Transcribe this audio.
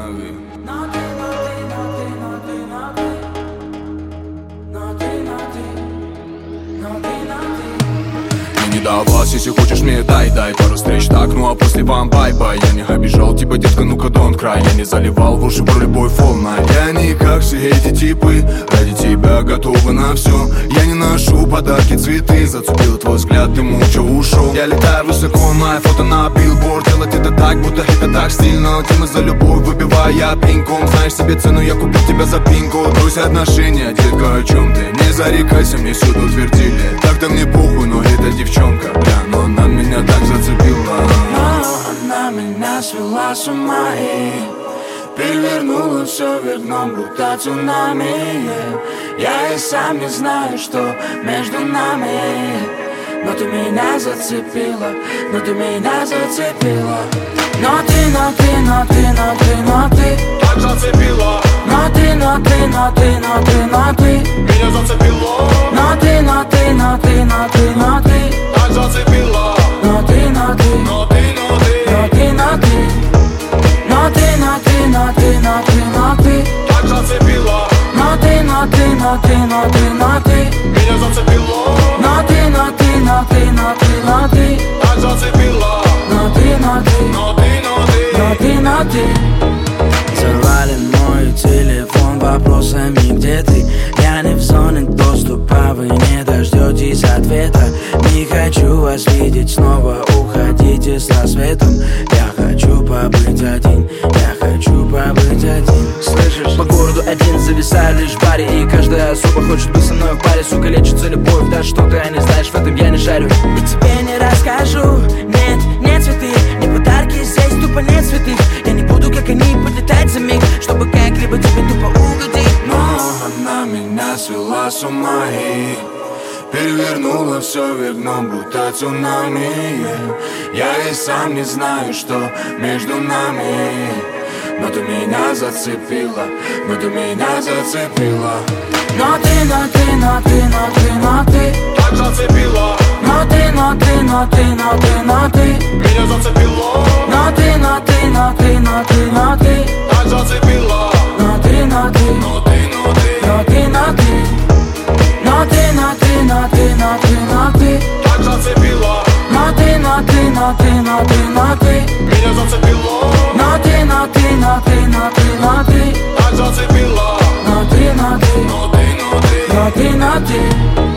останови. Не до вас, если хочешь мне дай пару встреч, так, ну а после вам бай-бай. Я не обижал тебя, детка, ну-ка don't cry. Я не заливал в уши про любовь волна. Я не как все эти типы, ради тебя готовы на все. Я не ношу подарки, цветы, зацепил твой взгляд, ты молча ушел. Я летаю высоко, мое фото на билборд. Делать это так, будто это так стильно. Тема за любовь, выбивая пинком. Знаешь себе цену, я купил тебя за пинку. Брось отношения, детка, о чем ты? Не зарекайся, мне всюду твердили. Так-то мне похуй, но это девчонка, бля, но она меня так зацепила. Она меня свела с ума и перевернула все вверх дном, будто цунами. Я и сам не знаю, что между нами. Но ты меня зацепила, но ты меня зацепила. Но ты Так зацепила. Но ты меня зацепила. Но ты Так зацепила. Но ты Так зацепила. Меня зацепило. Так зацепила. Завален мой телефон вопросами, где ты? Я не в зоне доступа, вы не дождетесь ответа. Не хочу вас видеть снова, уходите с рассветом. Я хочу побыть один, Слышишь? По городу один зависаю лишь в баре, и каждая особа хочет быть со мной в паре. Сука, лечится любовь, да что ты не знаешь, в этом я не шарю. И тебе не расскажу, нет цветы, не подарки, здесь тупо нет святых. Я не буду, как они, подлетать за миг, чтобы как-либо тебе тупо угодить. Но она меня свела с ума и перевернула все вверх дном, будто цунами. Я и сам не знаю, что между нами. Но ты меня зацепила. Но ты Так зацепила. Но ты Меня зацепило. Так зацепила. Но ты Так зацепила. Меня зацепило. Так зацепила. Но ты